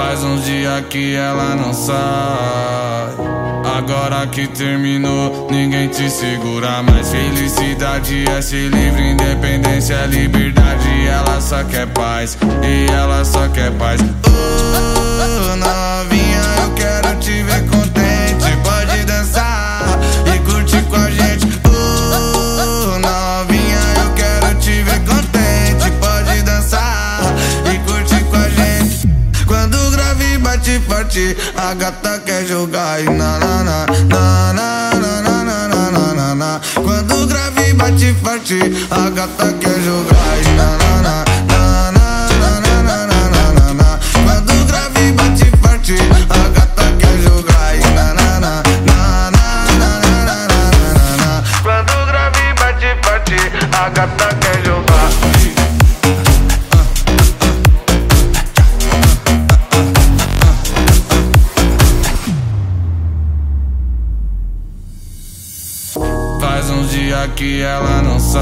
Faz uns dias que ela não sai. Agora que terminou, ninguém te segura mais. Felicidade é ser livre, independência é liberdade. Ela só quer paz, e ela só quer paz. Novinha, eu quero te ver contente. Pode dançar e curtir com a gente. Novinha, eu quero te ver contente. Pode dançar e curtir com a gente. Quando o grave bate forte, a gata quer jogar e na na na na na na na na na na na. Quando o grave bate forte, a gata quer jogar e na na na na na na na na na na. Quando o grave bate forte, a gata quer jogar e na na na na na na na na na. Quando o grave bate forte, a gata quer jogar. Faz uns dias que ela não sai.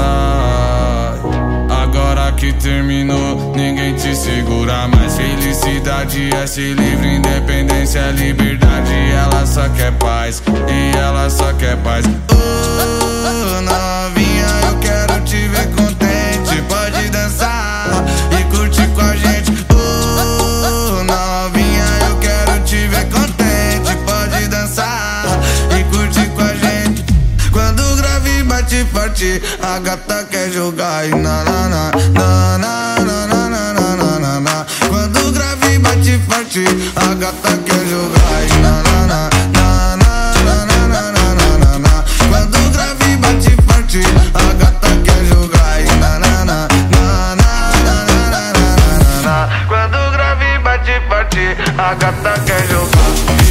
Agora que terminou, ninguém te segura mais. Felicidade é ser livre, independência é liberdade. Ela só quer paz, e ela só quer paz. Novinha, eu quero te ver contente. Pode dançar e curtir com a gente. Novinha, eu quero te ver contente. Pode dançar e curtir com a gente. Quando o grave bate forte, a gata quer jogar e na na na na na na na na na na. Quando o grave bate forte, a gata quer jogar e na na na na na na na na na. Quando o grave bate forte, a gata quer jogar e na na na na na na na na. Quando o grave bate forte, a gata quer jogar.